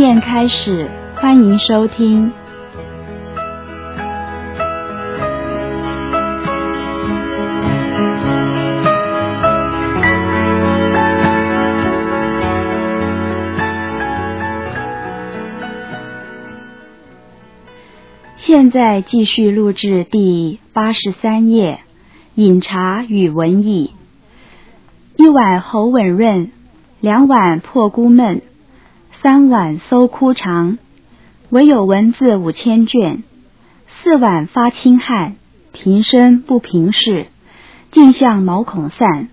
念开始，欢迎收听。现在继续录制第83页，饮茶与文艺。1碗喉吻润，2碗破孤闷，3碗搜枯肠，唯有文字5000卷，4碗发清汗，平生不平事，尽向毛孔散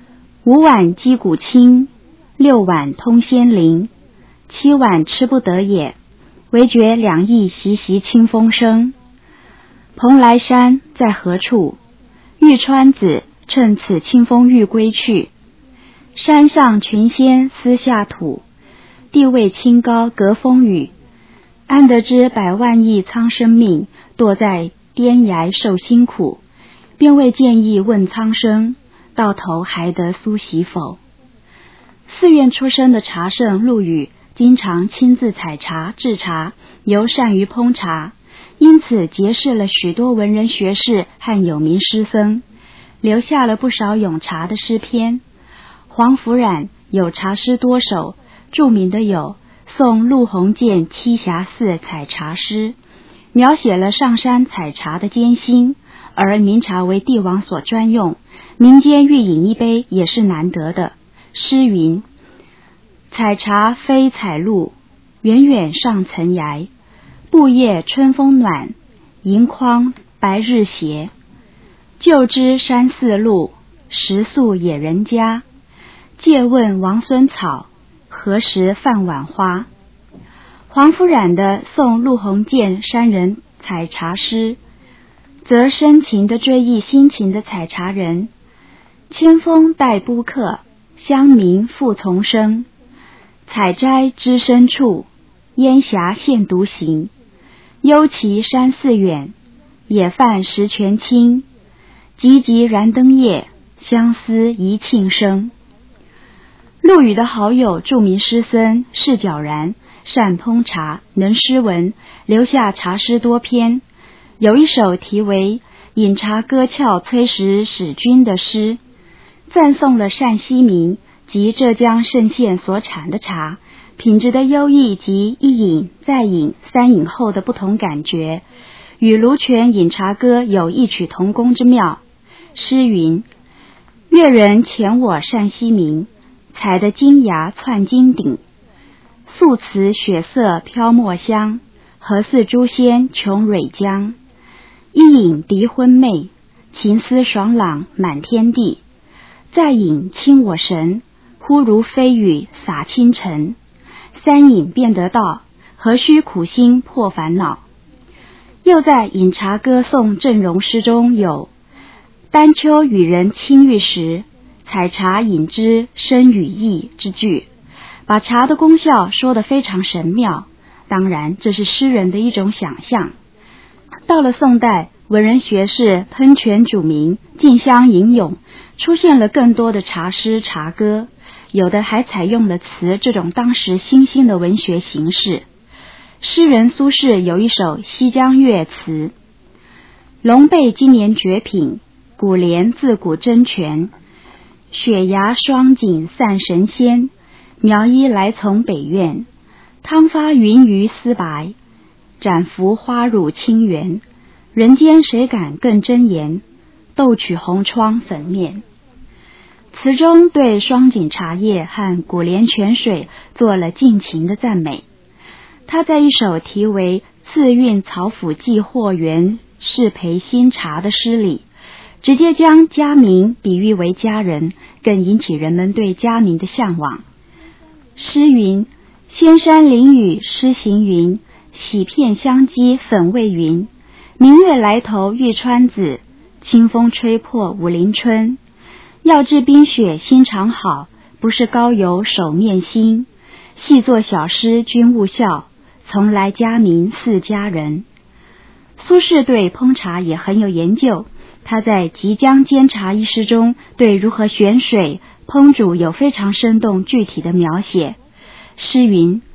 ，5碗击鼓清，6碗通仙灵，7碗吃不得也，唯觉两翼习习清风声。蓬莱山在何处？玉川子趁此清风欲归去。山上群仙私下土，地位清高隔风雨。安得知100万亿苍生命，堕在颠崖受辛苦，便为建议问苍生，到头还得苏洗否？寺院出身的茶圣陆羽，经常亲自采茶制茶，尤善于烹茶，因此结识了许多文人学士和有名诗僧，留下了不少咏茶的诗篇。黄甫冉有茶诗多首，著名的有送陆鸿渐栖霞寺采茶诗，描写了上山采茶的艰辛，而名茶为帝王所专用，民间欲饮一杯也是难得的。诗云：采茶非采露，远远上层崖，布叶春风暖，银筐白日斜。旧知山寺路，食宿野人家。借问王孙草，何时泛晚花？黄甫冉的送陆鸿渐山人采茶诗，则深情地追忆辛勤的采茶人。千峰带布客，乡民复从生。采摘知深处，烟霞现独行。幽其山寺远，野饭石泉清。急急燃灯夜，相思一磬声。陆羽的好友著名诗僧释皎然，善烹茶，能诗文，留下茶诗多篇。有一首题为《饮茶歌翘崔氏使君》的诗，赞颂了单溪明及浙江嵊县所产的茶品质的优异及一饮再饮三饮后的不同感觉，与卢泉饮茶歌有异曲同工之妙。诗云：越人前我单溪明，采得金芽窜金顶，素瓷血色飘墨香，何似诛仙穷蕊浆。一饮敌昏昧，情思爽朗满天地。再饮清我神，忽如飞雨洒清晨。3饮便得道，何须苦心破烦恼。又在饮茶歌颂郑融诗中有丹丘与人亲遇时，采茶饮之生与意之句，把茶的功效说得非常神妙。当然这是诗人的一种想象。到了宋代，文人学士喷泉煮茗，竞相吟咏，出现了更多的茶诗茶歌，有的还采用了词这种当时新兴的文学形式。诗人苏轼有一首《西江月》词：龙背今年绝品，古莲自古真泉。雪崖霜景散神仙，苗衣来从北苑。汤发云鱼丝白，展服花乳清圆。人间谁敢更真言，斗取红窗粉面。词中对双井茶叶和古莲泉水做了尽情的赞美。他在一首题为《次韵曹府寄货园适培新茶》的诗里，直接将佳茗比喻为佳人，更引起人们对佳茗的向往。诗云：仙山林雨诗行云，洗片香积粉味云。明月来投玉川子，清风吹破武陵春。要治冰雪心肠好，不是高油手面心。细作小诗君勿笑，从来佳茗似佳人。苏轼对烹茶也很有研究，他在《即将煎茶》一诗中，对如何选水、烹煮有非常生动具体的描写。诗云：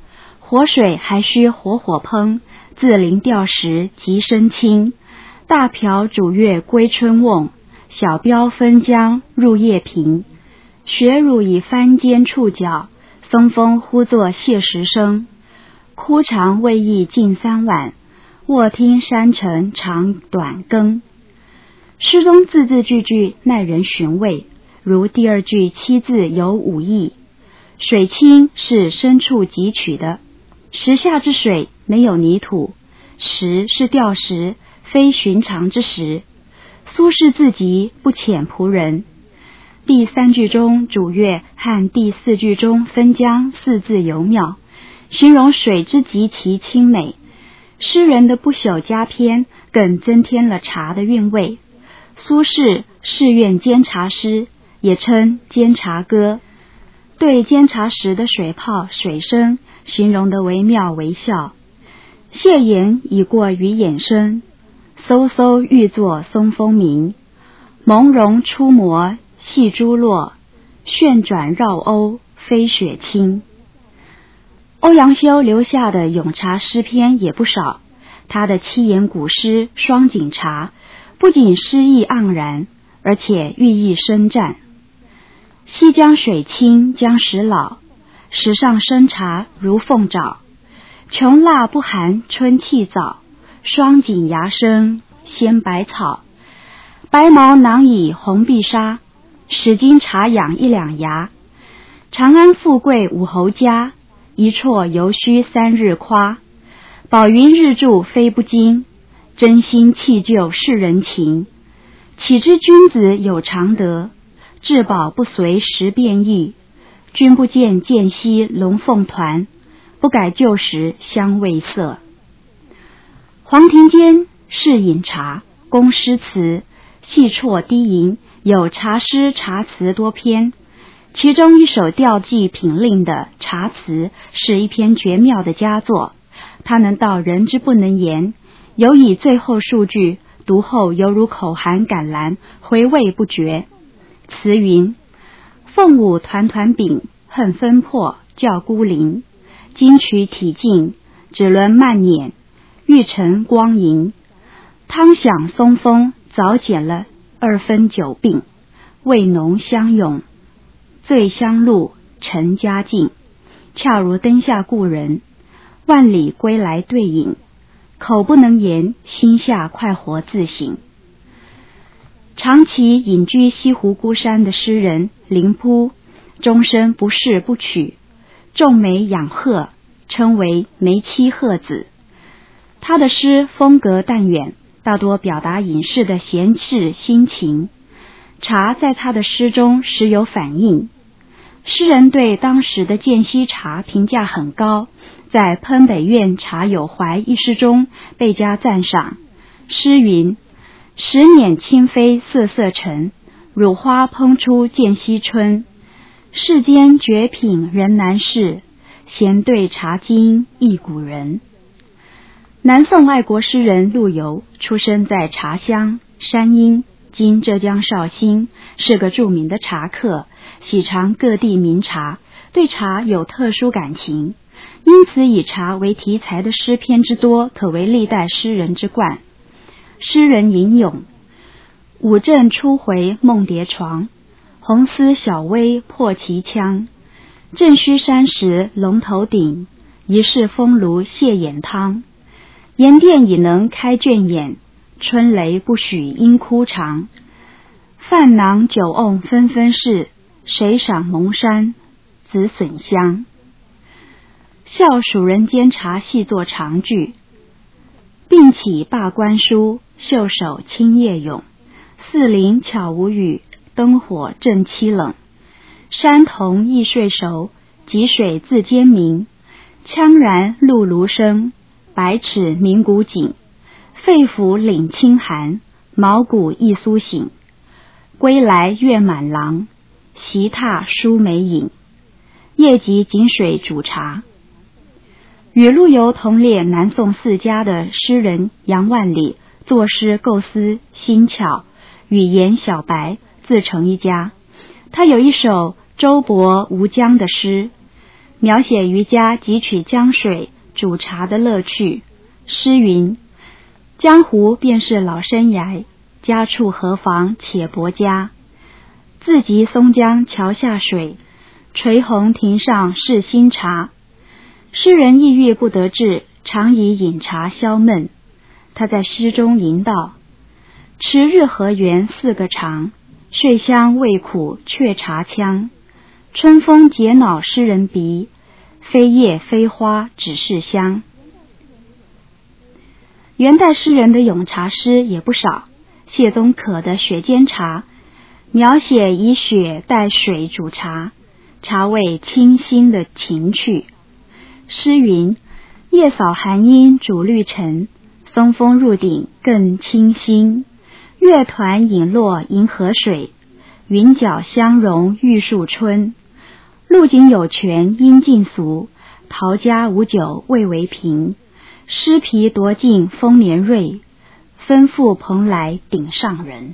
活水还需活火烹，自临钓时即生清。大瓢煮月归春瓮，小标分浆入夜平。雪乳以翻肩触角，松风呼作谢时声。枯肠未易近3晚，卧听山城长短更。诗中字字句句耐人寻味，如第2句7字有5意。水清是深处汲取的，时下之水没有泥土，时是钓时，非寻常之时。苏轼自己不遣仆人。第3句中煮月和第4句中分浆4字尤妙，形容水之极其清美。诗人的不朽佳篇更增添了茶的韵味。苏轼誓愿煎茶诗，也称煎茶歌，对煎茶时的水泡水声形容得惟妙惟肖。谢言已过于衍生，飕飕欲作松风鸣。朦胧出没细珠落，旋转绕瓯飞雪清。欧阳修留下的咏茶诗篇也不少，他的7言古诗《双井茶》不仅诗意盎然，而且寓意深湛。西江水清江时老，石上生茶如凤爪。琼蜡不寒春气早，双井芽生鲜百草。白毛囊以红碧纱，10斤茶养1两芽。长安富贵武侯家，一啜犹须3日夸。宝云日柱非不精，真心弃旧世人情。岂知君子有常德，至宝不随时变异。君不见见兮龙凤团，不改旧时香味色。黄庭坚嗜饮茶，工诗词，细啜低吟，有茶诗茶词多篇。其中一首调寄品令的茶词是一篇绝妙的佳作，它能到人之不能言，尤以最后数句读后犹如口含橄榄，回味不绝。词云：凤舞团团饼，恨分破教孤零。金曲体净，只轮慢捻，玉成光莹。汤响松风，早减了2分9病。味浓香涌，醉香露陈家境。恰如灯下故人，万里归来对饮。口不能言，心下快活自省。长期隐居西湖孤山的诗人林扑，终身不仕不娶，种梅养鹤，称为梅妻鹤子。他的诗风格淡远，大多表达隐士的闲适心情。茶在他的诗中时有反映。诗人对当时的涧溪茶评价很高，在《烹北苑茶有怀》一诗中倍加赞赏。诗云：10捻轻飞瑟瑟沉，乳花烹出涧溪春。世间绝品人难试，闲对茶经忆古人。南宋爱国诗人陆游出生在茶乡山阴，今浙江绍兴，是个著名的茶客，喜尝各地名茶，对茶有特殊感情，因此以茶为题材的诗篇之多，可为历代诗人之冠。诗人吟咏：五阵初回梦蝶床，红丝小微破旗枪。正须山石龙头顶，疑是风炉泻眼汤。盐店已能开卷眼，春雷不许因枯长。饭囊酒瓮纷纷是，谁赏蒙山子笋香。笑蜀人煎茶细作长句。并起罢官书，袖手清夜咏。四邻悄无语，灯火正凄冷。山童易睡熟，汲水自坚明。羌然露芦声，百尺鸣鼓警。肺腑领清寒，毛骨亦苏醒。归来月满廊，席榻书梅影。夜集井水煮茶。与陆游同列南宋4家的诗人杨万里，作诗构思新巧，语言小白，自成一家。他有一首周泊吴江的诗： 描写渔家汲取江水煮茶的乐趣。诗云：江湖便是老生涯，家处何妨且薄家。自及松江桥下水，垂红亭上是新茶。诗人抑郁不得志，常以饮茶消闷。他在诗中吟道：迟日河源4个长，睡香味苦却茶香。春风解恼诗人鼻，非叶非花只是香。元代诗人的咏茶诗也不少，谢宗可的《雪间茶》描写以雪代水煮茶，茶味清新的情趣。诗云：夜扫寒阴煮绿尘，松风入顶更清新。月团影落银河水，云脚相融玉树春。路景有权应尽俗，陶家无酒未为凭。诗皮夺尽丰年瑞，吩咐蓬莱顶上人。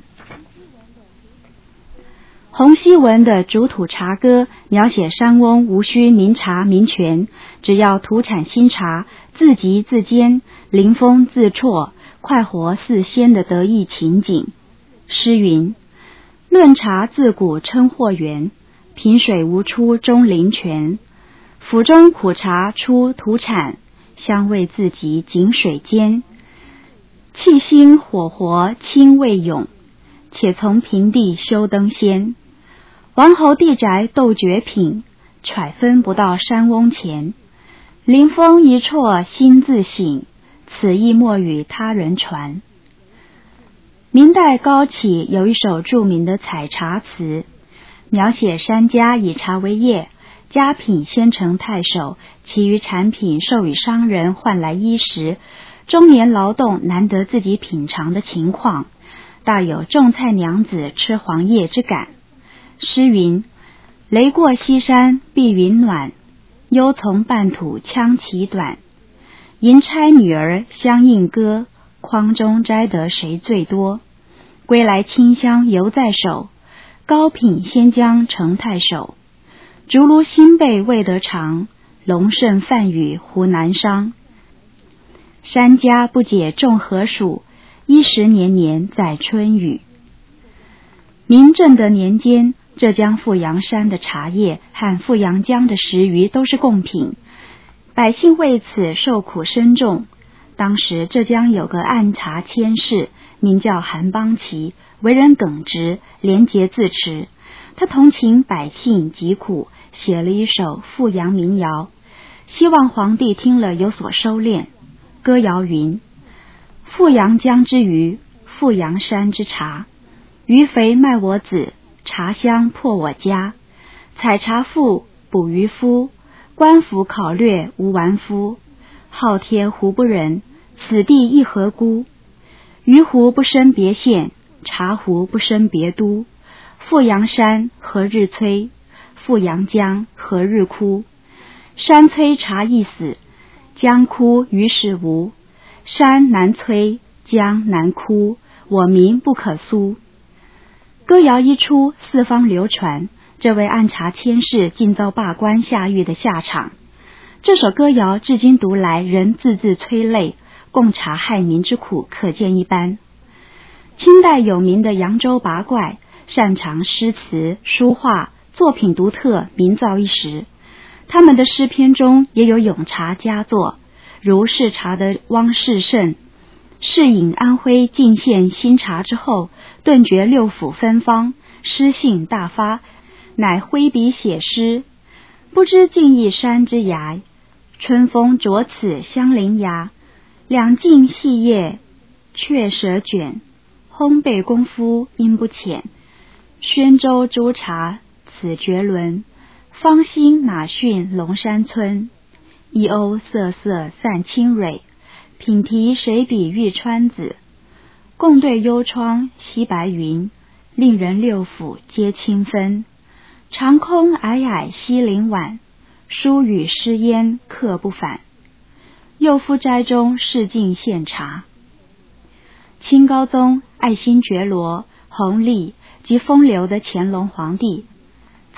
洪熙文的《煮土茶歌》描写山翁无需明茶明权，只要土产新茶，自给自煎，临风自啜，快活似仙的得意情景。诗云：论茶自古称货源，品水无出终临泉。府中苦茶出土产，香味自己井水间。气兴火活清味涌，且从平地修登仙。王侯地宅斗绝品，揣分不到山翁前。临风一啜心自省，此意莫与他人传。明代高启有一首著名的采茶词，描写山家以茶为业，家品先成太守，其余产品授予商人换来衣食，中年劳动难得自己品尝的情况，大有种菜娘子吃黄叶之感。诗云：雷过西山碧云暖，幽从半土枪旗短。银钗女儿相应歌，筐中摘得谁最多？归来清香犹在手，高品先将成太守。竹炉新被未得尝，龙胜饭与湖南商。山家不解种何属，衣食年年在春雨。明正的年间，浙江富阳山的茶叶和富阳江的石鱼都是贡品，百姓为此受苦深重。当时浙江有个按茶佥事，名叫韩邦奇，为人耿直，廉洁自持。他同情百姓疾苦，写了一首富阳民谣，希望皇帝听了有所收敛。歌谣云：富阳江之鱼，富阳山之茶，鱼肥卖我子，茶香破我家。采茶妇，捕鱼夫，官府考略无完肤。昊天胡不仁，此地一何辜？鱼湖不生别县，茶壶不生别都。富阳山何日摧？富阳江何日枯？山摧茶易死，江枯鱼食无。山难摧，江难枯，我民不可苏。歌谣一出，四方流传，这位按茶佥事竟遭罢官下狱的下场。这首歌谣至今读来仍字字催泪，贡茶害民之苦可见一斑。清代有名的扬州八怪，擅长诗词书画，作品独特，名噪一时。他们的诗篇中也有咏茶佳作，如试茶的汪士胜，试饮安徽进献新茶之后，顿觉六腑芬芳，诗兴大发，乃挥笔写诗：不知尽一山之崖，春风着此香菱芽。两茎细叶却舌卷，烘焙功夫应不浅。宣州诸茶此绝伦，芳心哪逊龙山村。一瓯瑟瑟散清蕊，品题谁比玉川子。共对幽窗西白云，令人六腑皆清芬。长空霭霭西林晚，疏雨湿烟客不返。右夫斋中试尽献茶。清高宗爱新觉罗、弘历及风流的乾隆皇帝，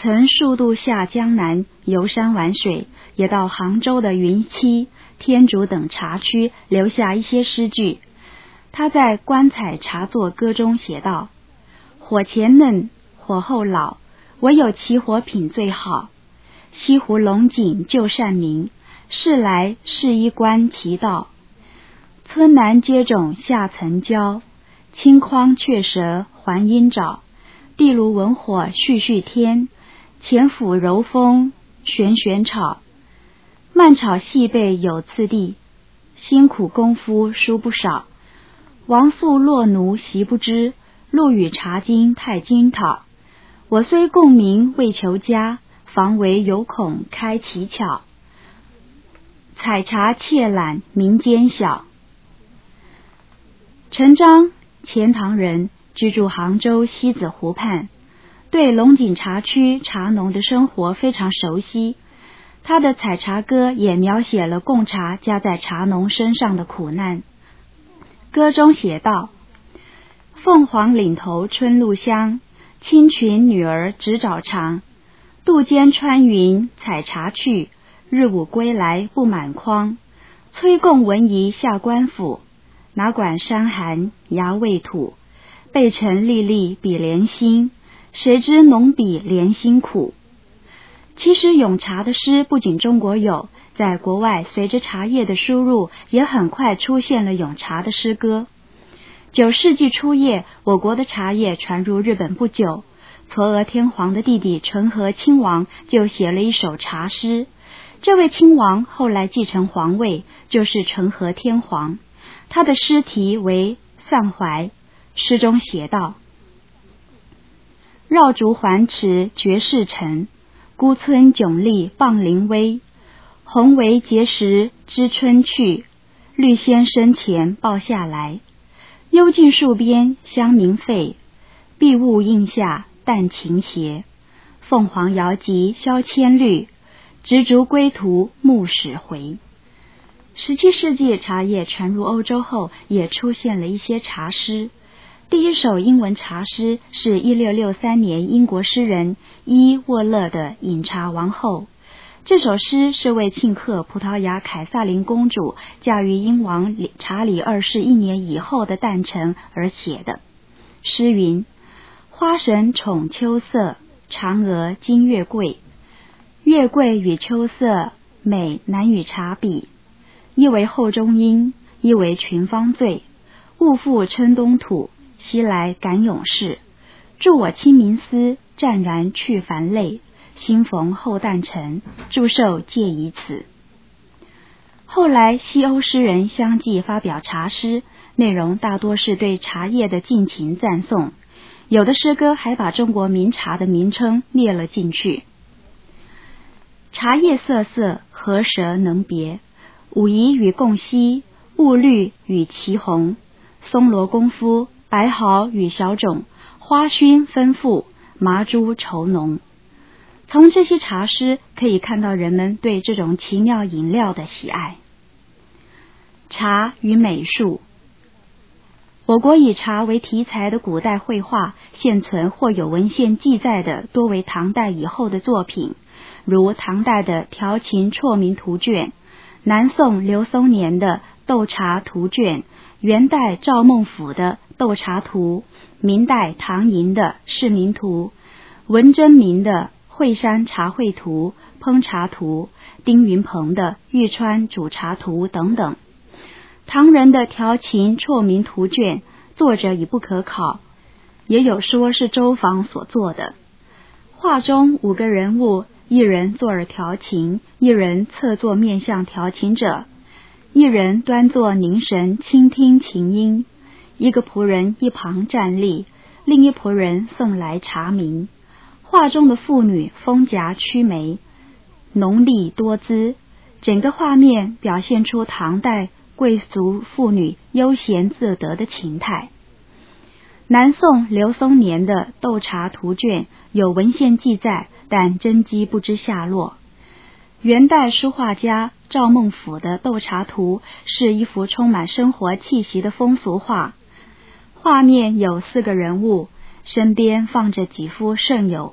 曾数度下江南游山玩水，也到杭州的云栖、天竺等茶区留下一些诗句。他在《观采茶作歌》中写道：火前嫩，火后老，唯有起火品最好。西湖龙井旧善名，世来试衣官提到。村南接踵下层郊，青匡雀舌还阴爪。地炉文火续续天，前府柔风旋旋炒。慢炒细备有次第，辛苦功夫殊不少。王素落奴习不知，陆羽茶经太精讨。我虽共鸣为求佳，防为有恐开奇巧。采茶窃懒民间小。陈章，钱塘人，居住杭州西子湖畔，对龙井茶区茶农的生活非常熟悉。他的采茶歌也描写了贡茶加在茶农身上的苦难。歌中写道：凤凰岭头春露香，青裙女儿直找长。渡间穿云采茶去，日午归来不满筐。催贡文仪下官府，哪管山寒牙未土。背尘历历比莲心，谁知浓比莲心苦。其实咏茶的诗不仅中国有，在国外随着茶叶的输入，也很快出现了咏茶的诗歌。9世纪初叶，我国的茶叶传入日本不久，嵯峨天皇的弟弟纯和亲王就写了一首茶诗。这位亲王后来继承皇位，就是纯和天皇。他的诗题为《散怀》，诗中写道：绕竹环池绝世尘，孤村迥立傍临危。红围碣石知春去，绿仙生前报下来。幽静树边香茗沸，碧雾映下淡琴斜。凤凰遥集消千虑，执竹归途暮始回。17世纪茶叶传入欧洲后，也出现了一些茶诗。第一首英文茶诗是1663年英国诗人伊沃勒的《饮茶王后》。这首诗是为庆贺葡萄牙凯撒琳公主嫁于英王查理2世1年以后的诞辰而写的。诗云：花神宠秋色，嫦娥今月桂。月桂与秋色，美难与茶比。一为后中音，一为群芳醉。物复称东土，西来感永世。祝我清明思，湛然去烦累。新逢后诞辰，祝寿借以此。后来西欧诗人相继发表茶诗，内容大多是对茶叶的尽情赞颂，有的诗歌还把中国名茶的名称列了进去。茶叶色色，何舌能别？武夷与贡稀，雾绿与祁红。松萝功夫，白毫与小种。花熏丰富，麻珠稠浓。从这些茶诗可以看到人们对这种奇妙饮料的喜爱。茶与美术。我国以茶为题材的古代绘画，现存或有文献记载的多为唐代以后的作品，如唐代的调琴绰名图卷，南宋刘松年的斗茶图卷，元代赵孟頫的斗茶图，明代唐寅的市民图，文征明的惠山茶会图、烹茶图，丁云鹏的玉川煮茶图等等。唐人的调琴绰名图卷，作者已不可考，也有说是周昉所作的。画中5个人物，一人坐而调琴，一人侧坐面向调琴者，一人端坐凝神倾听琴音，一个仆人一旁站立，另一仆人送来茶茗。画中的妇女丰颊曲眉，浓丽多姿，整个画面表现出唐代贵族妇女悠闲自得的情态。南宋刘松年的斗茶图卷有文献记载，但真迹不知下落。元代书画家赵孟頫的斗茶图是一幅充满生活气息的风俗画，画面有4个人物，身边放着几幅盛有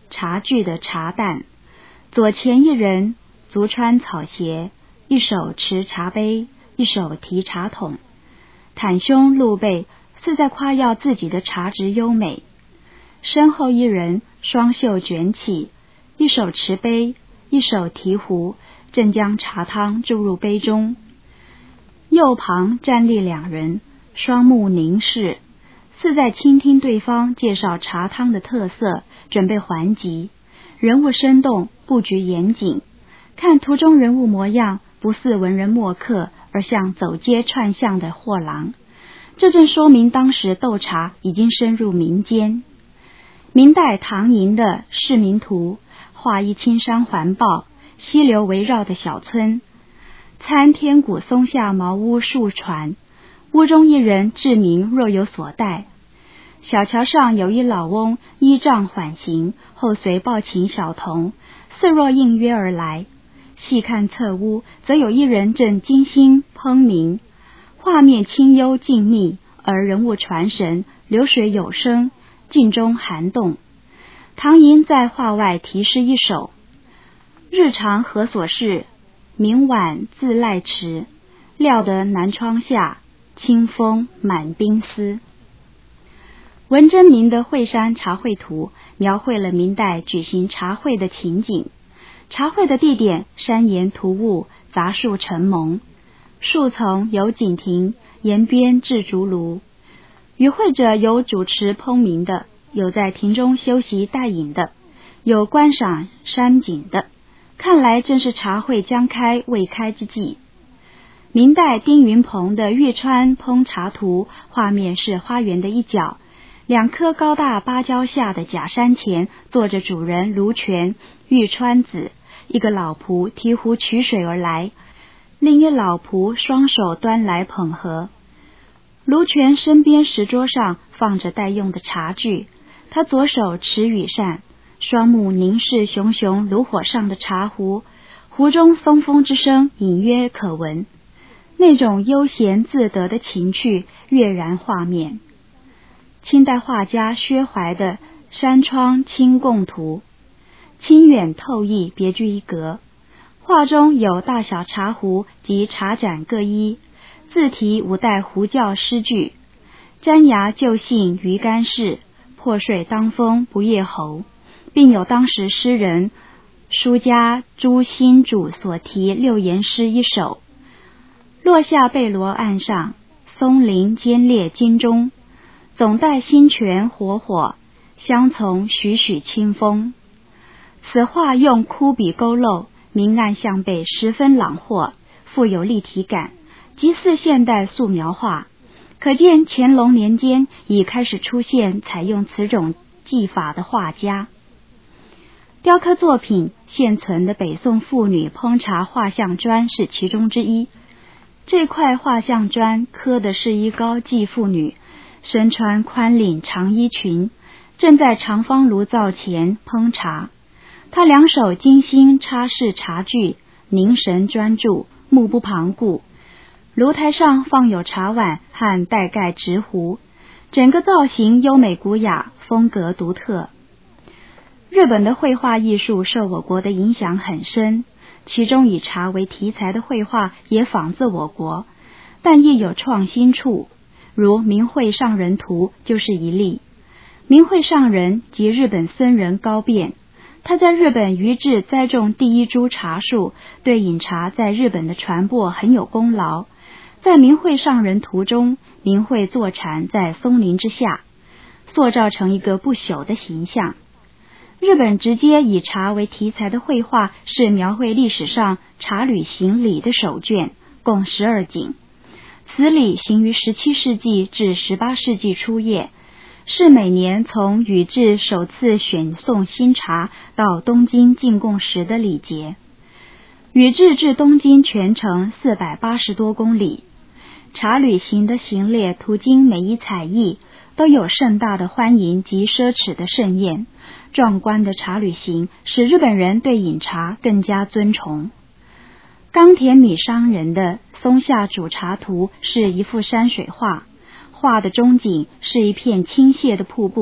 茶具的茶担，左前一人足穿草鞋，一手持茶杯，一手提茶桶，袒胸露背，似在夸耀自己的茶质优美。身后一人双袖卷起，一手持杯，一手提壶，正将茶汤注入杯中。右旁站立两人，双目凝视，似在倾听对方介绍茶汤的特色，准备还击。人物生动，布局严谨，看图中人物模样，不似文人墨客，而像走街串巷的货郎。这正说明当时斗茶已经深入民间。明代唐寅的《市民图》画一青山环抱，溪流围绕的小村，参天古松下茅屋数船，屋中一人志明若有所待。小桥上有一老翁依杖缓行，后随抱琴小童，似若应约而来。细看侧屋，则有一人正精心烹茗，画面清幽静谧，而人物传神，流水有声，静中含动。唐寅在画外题诗一首：日常何所事，明晚自赖迟，料得南窗下，清风满冰丝。文征明的《惠山茶会图》描绘了明代举行茶会的情景。茶会的地点山岩突兀，杂树成蒙，树丛有景亭，沿边置竹炉。与会者有主持烹茗的，有在亭中休息待饮的，有观赏山景的，看来正是茶会将开未开之际。明代丁云鹏的《玉川烹茶图》画面是花园的一角，两棵高大芭蕉下的假山前坐着主人卢全、玉川子，一个老仆提壶取水而来，另一老仆双手端来捧盒。卢全身边石桌上放着待用的茶具，他左手持羽扇，双目凝视熊熊炉火上的茶壶，壶中松风之声隐约可闻，那种悠闲自得的情趣跃然画面。清代画家薛怀的《山窗清供图》清远透逸，别具一格。画中有大小茶壶及茶盏各一，字题五代胡教诗句：粘牙就信鱼干事，破睡当风不夜侯，并有当时诗人书家朱新主所题六言诗一首：落下贝罗岸上，松林尖裂金钟，总带新泉火火，相从徐徐清风。此画用枯笔勾勒，明暗相背十分朗豁，富有立体感，极似现代素描画。可见乾隆年间已开始出现采用此种技法的画家。雕刻作品现存的北宋妇女烹茶画像砖是其中之一。这块画像砖刻的是一高髻妇女，身穿宽领长衣裙，正在长方炉灶前烹茶。她两手精心擦拭茶具，凝神专注，目不旁顾。炉台上放有茶碗和带盖直壶，整个造型优美古雅，风格独特。日本的绘画艺术受我国的影响很深，其中以茶为题材的绘画也仿自我国，但亦有创新处，如明慧上人图就是一例。明慧上人即日本僧人高辩，他在日本于治栽种第一株茶树，对饮茶在日本的传播很有功劳。在明慧上人图中，明慧坐禅在松林之下，塑造成一个不朽的形象。日本直接以茶为题材的绘画是描绘历史上茶旅行礼的首卷，共12景。此礼行于17世纪至18世纪初叶，是每年从宇治首次选送新茶到东京进贡时的礼节。宇治至东京全程480多公里，茶旅行的行列途经每一采邑，都有盛大的欢迎及奢侈的盛宴。壮观的茶旅行使日本人对饮茶更加尊崇。冈田米商人的松下煮茶图是一幅山水画，画的中景是一片倾泻的瀑布，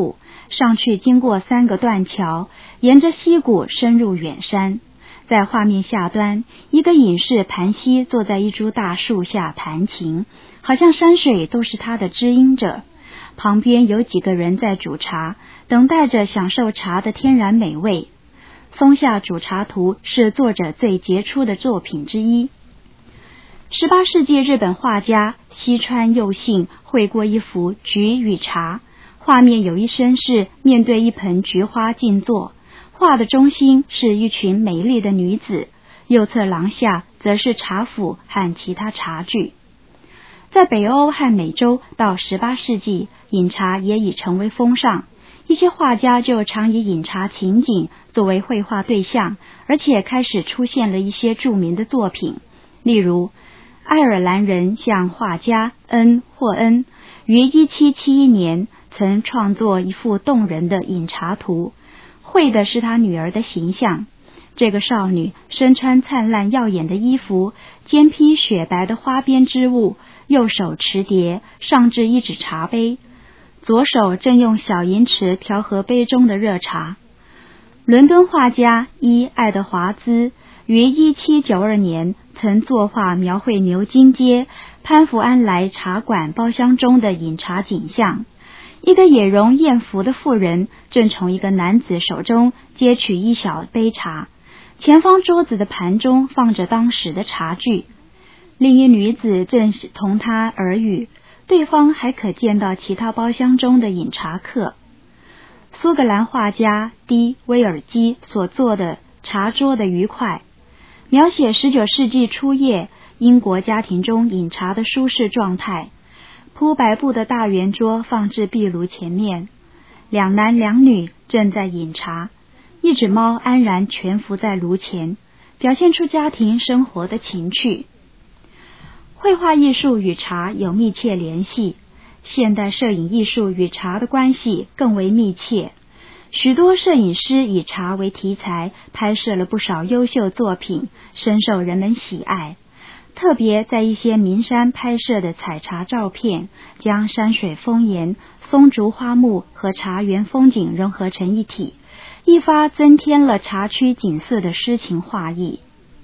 上去经过3个断桥，沿着溪谷深入远山。在画面下端，一个隐士盘膝坐在一株大树下弹琴，好像山水都是他的知音者。旁边有几个人在煮茶，等待着享受茶的天然美味。松下煮茶图是作者最杰出的作品之一。18世纪日本画家西川佑幸绘过一幅《菊与茶》，画面有一绅士面对一盆菊花静坐，画的中心是一群美丽的女子，右侧廊下则是茶釜和其他茶具。在北欧和美洲到18世纪，饮茶也已成为风尚，一些画家就常以饮茶情景作为绘画对象，而且开始出现了一些著名的作品。例如爱尔兰人像画家霍恩于1771年曾创作一幅动人的饮茶图，绘的是他女儿的形象。这个少女身穿灿烂耀眼的衣服，肩披雪白的花边织物，右手持碟，上至一指茶杯，左手正用小银匙调和杯中的热茶。伦敦画家爱德华兹于1792年曾作画描绘牛津街潘福安来茶馆包厢中的饮茶景象。一个野容艳福的妇人正从一个男子手中接取一小杯茶，前方桌子的盘中放着当时的茶具。另一女子正同他耳语，对方还可见到其他包厢中的饮茶客。苏格兰画家威尔基所做的茶桌的愉快，描写19世纪初叶英国家庭中饮茶的舒适状态。铺白布的大圆桌放置壁炉前面，2男2女正在饮茶，一只猫安然蜷伏在炉前，表现出家庭生活的情趣。绘画艺术与茶有密切联系，现代摄影艺术与茶的关系更为密切。许多摄影师以茶为题材，拍摄了不少优秀作品，深受人们喜爱。特别在一些名山拍摄的采茶照片，将山水风颜、松竹花木和茶园风景融合成一体，一发增添了茶区景色的诗情画意。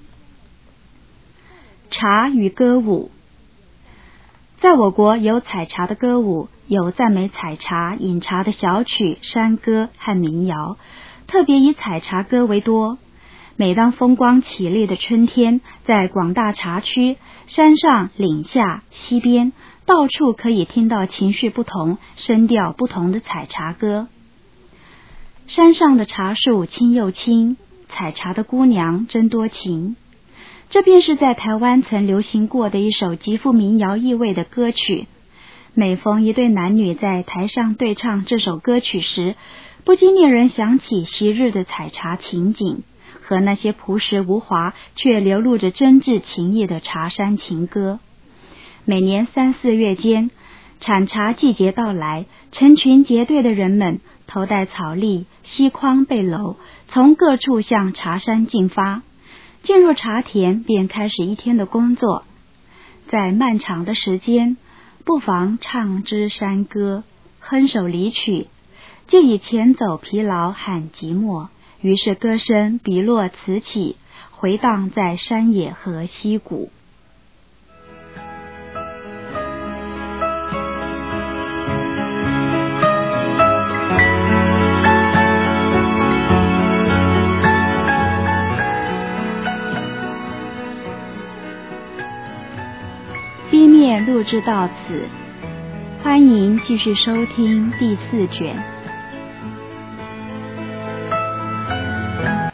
茶与歌舞。在我国有采茶的歌舞，有赞美采茶、饮茶的小曲、山歌和民谣，特别以采茶歌为多。每当风光绮丽的春天，在广大茶区、山上、岭下、溪边，到处可以听到情绪不同、声调不同的采茶歌。山上的茶树青又青，采茶的姑娘真多情。这便是在台湾曾流行过的一首极富民谣意味的歌曲。每逢一对男女在台上对唱这首歌曲时，不禁令人想起昔日的采茶情景，和那些朴实无华却流露着真挚情意的茶山情歌。每年3、4月间，产茶季节到来，成群结队的人们头戴草笠，膝筐背篓，从各处向茶山进发。进入茶田便开始一天的工作。在漫长的时间，不妨唱支山歌，哼首离曲，借以遣走疲劳和寂寞。于是歌声笔落此起，回荡在山野和溪谷。B 面录制到此，欢迎继续收听第4卷。